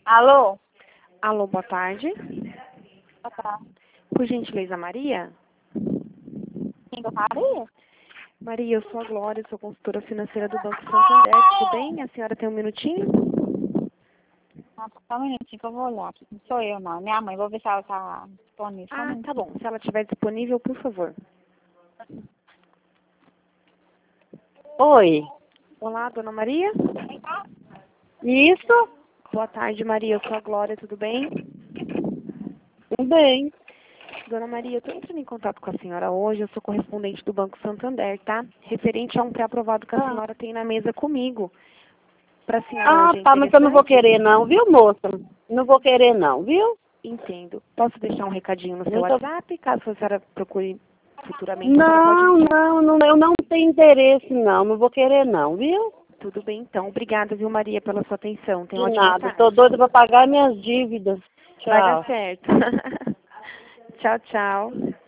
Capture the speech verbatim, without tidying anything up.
Alô? Alô, boa tarde. Boa tarde. Por gentileza, Maria? Quem gostaria? Maria, eu sou a Glória, sou consultora financeira do Banco Santander. Tudo bem? A senhora tem um minutinho? Nossa, só um minutinho que eu vou olhar aqui. Não sou eu, não. Minha mãe. Vou ver se ela tá disponível. Só um Ah, tá minutinho. bom. Se ela estiver disponível, por favor. Oi. Olá, dona Maria? Isso? Boa tarde, Maria. Eu sou a Glória, tudo bem? Tudo bem. Dona Maria, eu estou entrando em contato com a senhora hoje. Eu sou correspondente do Banco Santander, tá? Referente a um pré-aprovado que a Ah, senhora tem na mesa comigo. Para a senhora ah hoje é tá, mas eu não vou interessante? querer não, viu, moça? Não vou querer não, viu? Entendo. Posso deixar um recadinho no seu Não tô- WhatsApp, caso a senhora procure futuramente? A senhora Não, pode... não, não, eu não tenho interesse não, não vou querer não, viu? Tudo bem, então. Obrigada, viu, Maria, pela sua atenção. Tenha De uma ótima nada, tarde. tô doida pra pagar minhas dívidas. Vai Tchau. dar certo. Tchau, tchau.